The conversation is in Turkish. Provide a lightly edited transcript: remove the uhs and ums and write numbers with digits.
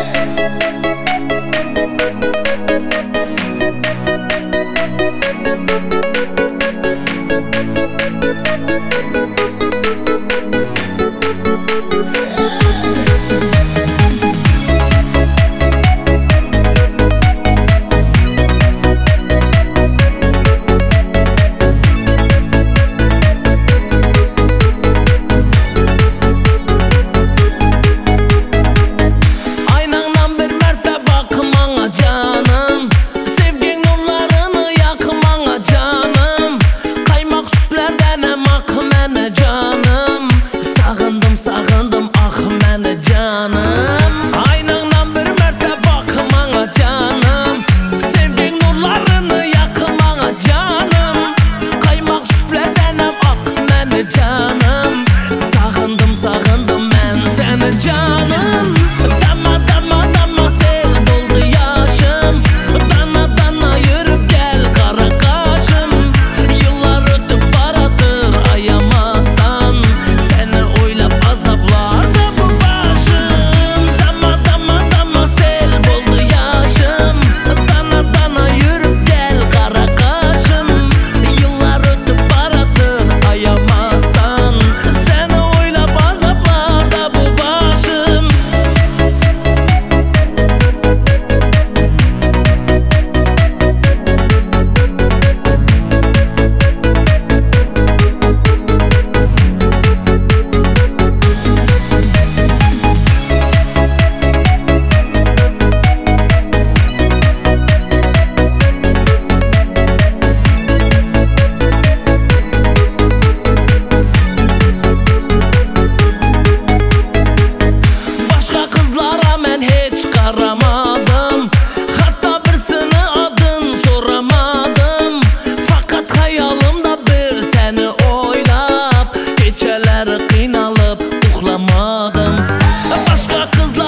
Sağındım ah mənə canım. Aynandan bir mərtə baxmana canım. Sevgin nurlarını yakmana canım. Qaymaq süfrədənəm ah mənə canım. Sağındım sağındım mən səni canım. Dama dama dama sel doldu yaşım. Dana dana yürüp gel qara qaşım. Yıllar ötüp baradır ayamazdan. Səni oylap azaplarda bu başım. Dama dama dama sel doldu yaşım. Dana dana yürüp gel qara qaşım. Yıllar ötüp baradır ayamazdan. Səni oylap azaplarda bu başım. Başka kızlara mən heç qaramadım. Hatta birisini adın soramadım. Fakat xəyalımda bir səni oylap gecələri qıynalıp uxlamadım. Başka kızlar